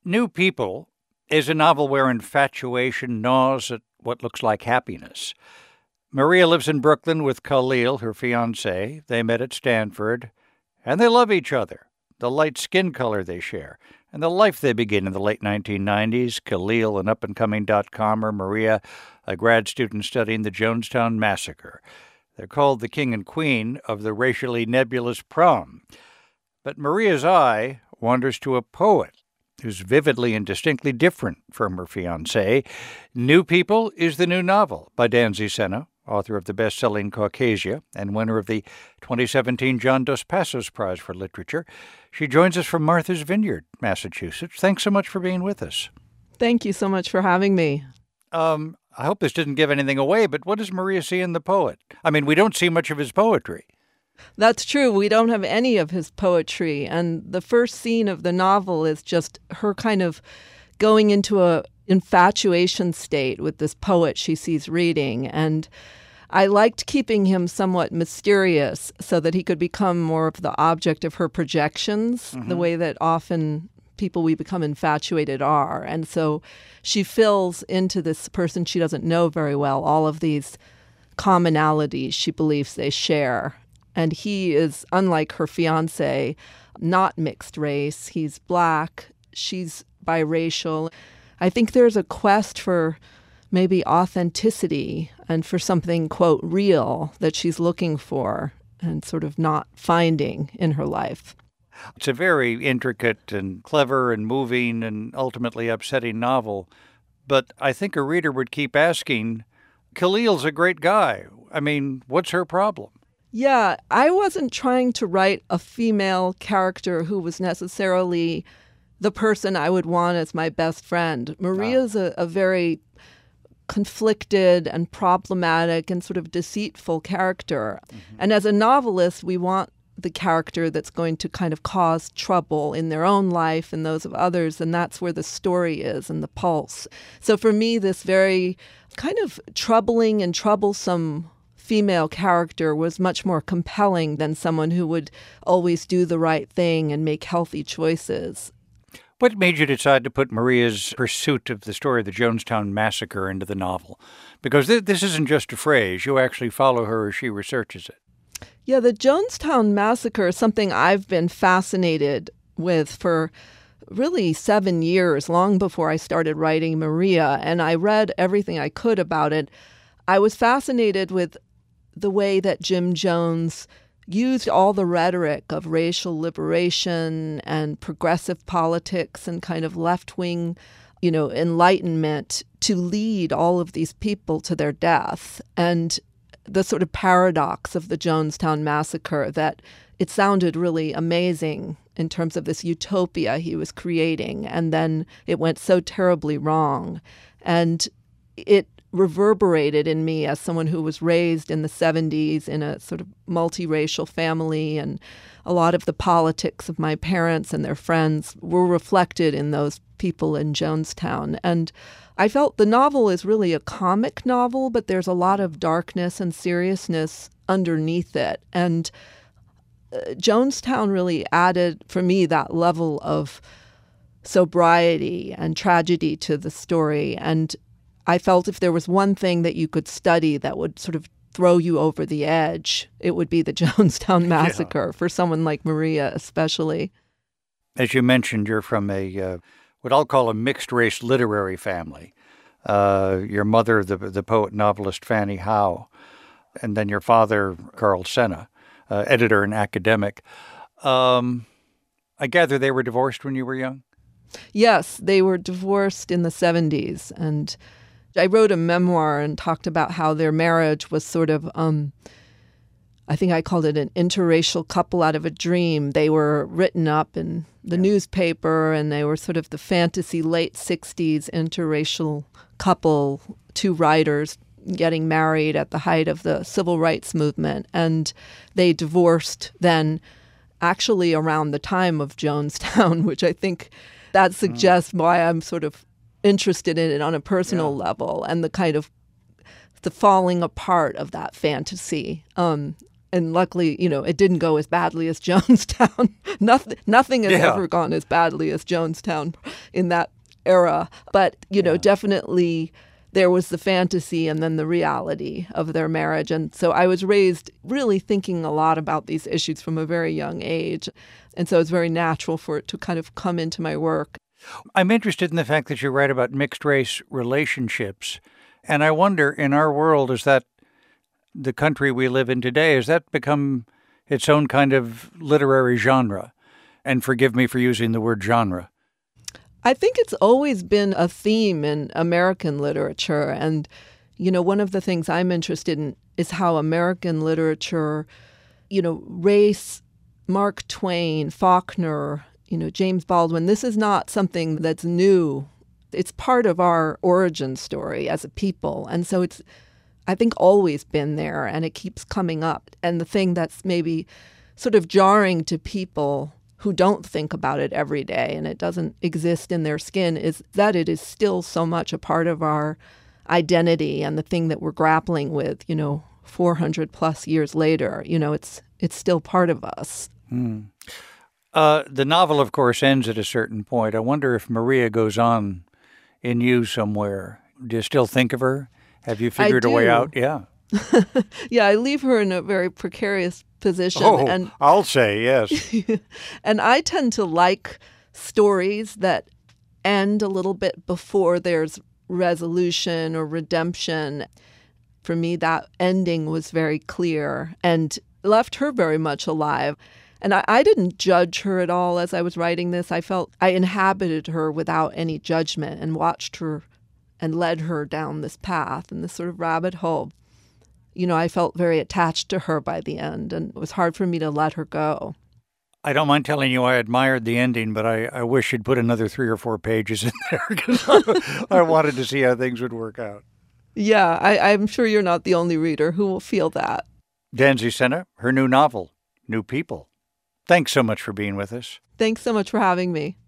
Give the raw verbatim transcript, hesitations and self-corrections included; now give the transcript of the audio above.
New People is a novel where infatuation gnaws at what looks like happiness. Maria lives in Brooklyn with Khalil, her fiancé. They met at Stanford, and they love each other, the light skin color they share, and the life they begin in the late nineteen nineties. Khalil, an up-and-coming dot-commer, Maria, a grad student studying the Jonestown Massacre. They're called the king and queen of the racially nebulous prom. But Maria's eye wanders to a poet who's vividly and distinctly different from her fiancé. New People is the new novel by Danzy Senna, author of the best-selling Caucasia and winner of the twenty seventeen John Dos Passos Prize for Literature. She joins us from Martha's Vineyard, Massachusetts. Thanks so much for being with us. Thank you so much for having me. Um, I hope this didn't give anything away, but what does Maria see in the poet? I mean, we don't see much of his poetry. That's true. We don't have any of his poetry. And the first scene of the novel is just her kind of going into a infatuation state with this poet she sees reading. And I liked keeping him somewhat mysterious so that he could become more of the object of her projections, mm-hmm. the way that often people we become infatuated are. And so she fills into this person she doesn't know very well all of these commonalities she believes they share. And he is, unlike her fiancé, not mixed race. He's black. She's biracial. I think there's a quest for maybe authenticity and for something, quote, real that she's looking for and sort of not finding in her life. It's a very intricate and clever and moving and ultimately upsetting novel. But I think a reader would keep asking, Khalil's a great guy. I mean, what's her problem? Yeah, I wasn't trying to write a female character who was necessarily the person I would want as my best friend. Maria's a, a very conflicted and problematic and sort of deceitful character. Mm-hmm. And as a novelist, we want the character that's going to kind of cause trouble in their own life and those of others, and that's where the story is and the pulse. So for me, this very kind of troubling and troublesome female character was much more compelling than someone who would always do the right thing and make healthy choices. What made you decide to put Maria's pursuit of the story of the Jonestown Massacre into the novel? Because th- this isn't just a phrase. You actually follow her as she researches it. Yeah, the Jonestown Massacre is something I've been fascinated with for really seven years, long before I started writing Maria, and I read everything I could about it. I was fascinated with the way that Jim Jones used all the rhetoric of racial liberation and progressive politics and kind of left-wing, you know, enlightenment to lead all of these people to their death. And the sort of paradox of the Jonestown Massacre, that it sounded really amazing in terms of this utopia he was creating, and then it went so terribly wrong. And it reverberated in me as someone who was raised in the seventies in a sort of multiracial family, and a lot of the politics of my parents and their friends were reflected in those people in Jonestown. And I felt the novel is really a comic novel, but there's a lot of darkness and seriousness underneath it. And uh, Jonestown really added, for me, that level of sobriety and tragedy to the story. And I felt if there was one thing that you could study that would sort of throw you over the edge, it would be the Jonestown Massacre, yeah. for someone like Maria especially. As you mentioned, you're from a uh, what I'll call a mixed-race literary family. Uh, your mother, the the poet novelist Fanny Howe, and then your father, Carl Senna, uh, editor and academic. Um, I gather they were divorced when you were young? Yes, they were divorced in the seventies, and I wrote a memoir and talked about how their marriage was sort of, um, I think I called it an interracial couple out of a dream. They were written up in the yeah. newspaper, and they were sort of the fantasy late sixties interracial couple, two writers getting married at the height of the civil rights movement. And they divorced then actually around the time of Jonestown, which I think that suggests mm. why I'm sort of interested in it on a personal yeah. level, and the kind of the falling apart of that fantasy. Um, And luckily, you know, it didn't go as badly as Jonestown. nothing, nothing has Yeah. ever gone as badly as Jonestown in that era. But, you know, Yeah. definitely there was the fantasy and then the reality of their marriage. And so I was raised really thinking a lot about these issues from a very young age. And so it's very natural for it to kind of come into my work. I'm interested in the fact that you write about mixed-race relationships. And I wonder, in our world, is that the country we live in today, has that become its own kind of literary genre? And forgive me for using the word genre. I think it's always been a theme in American literature. And, you know, one of the things I'm interested in is how American literature, you know, race, Mark Twain, Faulkner, you know, James Baldwin, this is not something that's new. It's part of our origin story as a people. And so it's, I think, always been there, and it keeps coming up. And the thing that's maybe sort of jarring to people who don't think about it every day and it doesn't exist in their skin is that it is still so much a part of our identity and the thing that we're grappling with, you know, four hundred plus years later. You know, it's it's still part of us. Hmm. Uh, the novel, of course, ends at a certain point. I wonder if Maria goes on in you somewhere. Do you still think of her? Have you figured I a way do. out? Yeah. Yeah, I leave her in a very precarious position. Oh, and I'll say yes. And I tend to like stories that end a little bit before there's resolution or redemption. For me, that ending was very clear and left her very much alive. And I, I didn't judge her at all as I was writing this. I felt I inhabited her without any judgment and watched her and led her down this path and this sort of rabbit hole. You know, I felt very attached to her by the end, and it was hard for me to let her go. I don't mind telling you I admired the ending, but I, I wish you'd put another three or four pages in there because I, I wanted to see how things would work out. Yeah, I, I'm sure you're not the only reader who will feel that. Danzy Senna, her new novel, New People. Thanks so much for being with us. Thanks so much for having me.